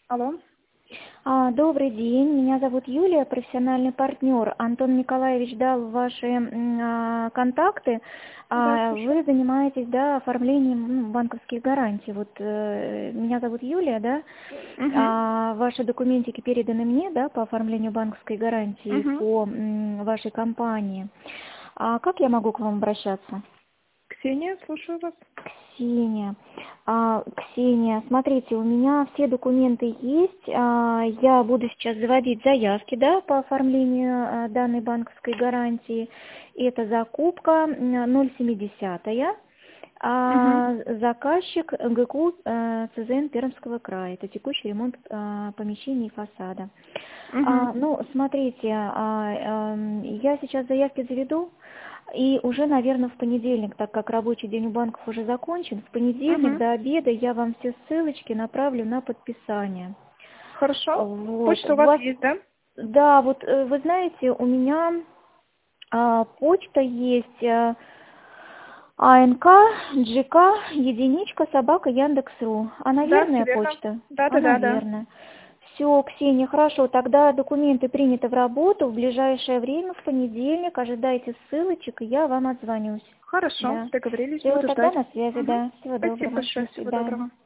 Алло. Добрый день, меня зовут Юлия, профессиональный партнер. Антон Николаевич дал ваши контакты. Да, слушаю. Вы занимаетесь, да, оформлением банковских гарантий. Вот меня зовут Юлия, да. Угу. Ваши документики переданы мне, да, по оформлению банковской гарантии Угу. по вашей компании. Как я могу к вам обращаться? Ксения, слушаю вас. Ксения. Ксения, смотрите, у меня все документы есть. Я буду сейчас заводить заявки, да, по оформлению данной банковской гарантии. Это закупка 0,7. Угу. Заказчик ГКУ ЦЗН Пермского края. Это текущий ремонт помещений и фасада. Угу. Ну, смотрите, я сейчас заявки заведу. И уже, наверное, в понедельник, так как рабочий день у банков уже закончен, в понедельник Угу. до обеда я вам все ссылочки направлю на подписание. Хорошо. Вот. Почта у У вас вас, есть, да? да, вот вы знаете, у меня почта есть АНК, ЖК, единичка, собака, Яндекс.ру. Она Да, все верная верно. почта? Да, да, Она да, да. верная. Все, Ксения, хорошо, тогда документы приняты в работу. В ближайшее время, в понедельник, ожидайте ссылочек, и я вам отзвонюсь. Хорошо, Да. договорились, Все, буду тогда ждать. на связи, Угу. да. Всего Спасибо доброго. До большое, всего свидания. доброго.